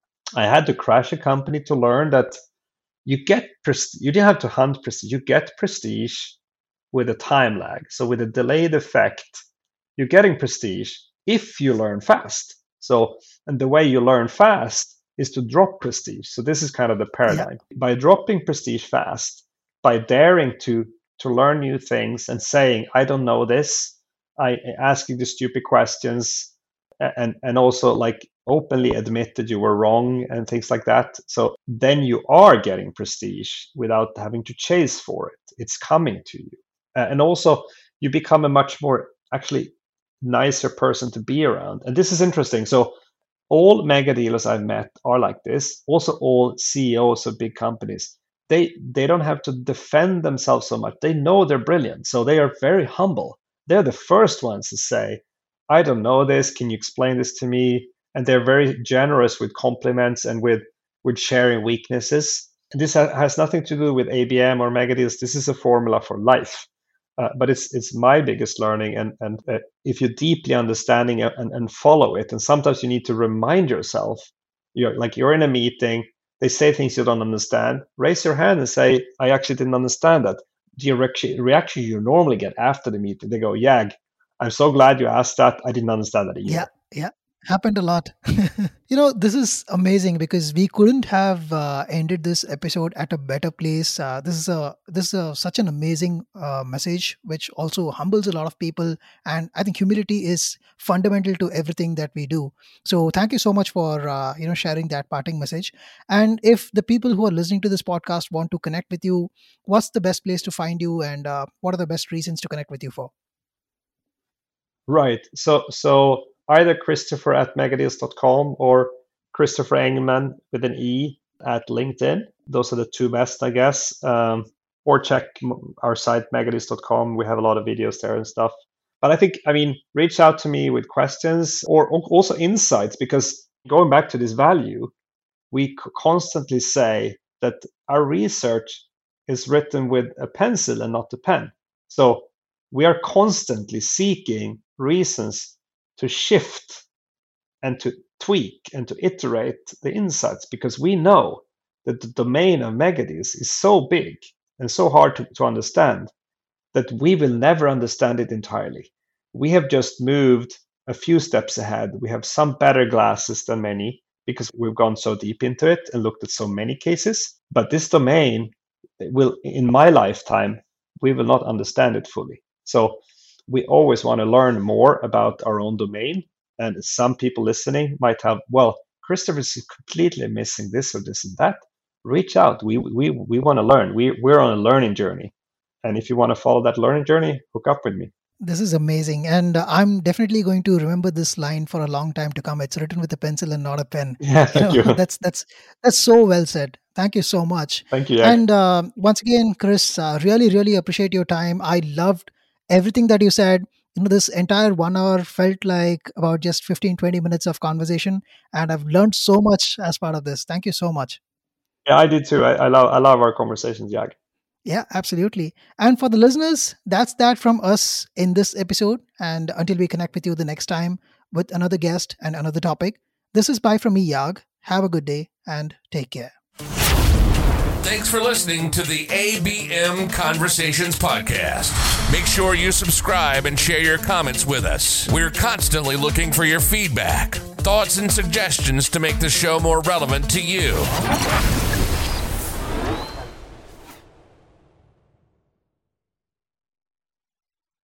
I had to crash a company to learn that you get prestige. You didn't have to hunt prestige. You get prestige with a time lag. So with a delayed effect, you're getting prestige if you learn fast. So, and the way you learn fast is to drop prestige. So this is kind of the paradigm. Yeah. By dropping prestige fast, by daring to to learn new things and saying, I don't know this, I asking the stupid questions, and and also like openly admit that you were wrong and things like that. So then you are getting prestige without having to chase for it. It's coming to you. Uh, and also you become a much more actually nicer person to be around. And this is interesting. So all mega dealers I've met are like this. Also all C E Os of big companies, they they don't have to defend themselves so much. They know they're brilliant. So they are very humble. They're the first ones to say, I don't know this. Can you explain this to me? And they're very generous with compliments and with, with sharing weaknesses. This ha- has nothing to do with A B M or mega deals. This is a formula for life. Uh, but it's it's my biggest learning. And, and uh, if you deeply understanding it and, and follow it, and sometimes you need to remind yourself, you're like you're in a meeting, they say things you don't understand, raise your hand and say, I actually didn't understand that. The reaction, reaction you normally get after the meeting, they go, Yag, I'm so glad you asked that. I didn't understand that either. Yeah, yeah. Happened a lot. You know, this is amazing because we couldn't have uh, ended this episode at a better place. Uh, this is a this is a, such an amazing uh, message, which also humbles a lot of people. And I think humility is fundamental to everything that we do. So thank you so much for uh, you know sharing that parting message. And if the people who are listening to this podcast want to connect with you, what's the best place to find you, and uh, what are the best reasons to connect with you for? Right. So so. Either Christopher at megadeals dot com or Christopher Engman with an E at LinkedIn. Those are the two best, I guess. Um, or check our site, megadeals dot com. We have a lot of videos there and stuff. But I think, I mean, reach out to me with questions or also insights, because going back to this value, we constantly say that our research is written with a pencil and not a pen. So we are constantly seeking reasons to shift and to tweak and to iterate the insights, because we know that the domain of megadeals is so big and so hard to, to understand that we will never understand it entirely. We have just moved a few steps ahead. We have some better glasses than many because we've gone so deep into it and looked at so many cases. But this domain will, in my lifetime, we will not understand it fully. So we always want to learn more about our own domain. And some people listening might have, well, Christopher is completely missing this or this and that. Reach out. We we we want to learn. We, we're on a learning journey. And if you want to follow that learning journey, hook up with me. This is amazing. And uh, I'm definitely going to remember this line for a long time to come. It's written with a pencil and not a pen. Yeah, thank you know, you. That's, that's, that's so well said. Thank you so much. Thank you. Jack. And uh, once again, Chris, uh, really, really appreciate your time. I loved everything that you said. You know, this entire one hour felt like about just fifteen, twenty minutes of conversation. And I've learned so much as part of this. Thank you so much. Yeah, I did too. I, I love I love our conversations, Jag. Yeah, absolutely. And for the listeners, that's that from us in this episode. And until we connect with you the next time with another guest and another topic, this is bye from me, Yag. Have a good day and take care. Thanks for listening to the A B M Conversations podcast. Make sure you subscribe and share your comments with us. We're constantly looking for your feedback, thoughts, and suggestions to make the show more relevant to you.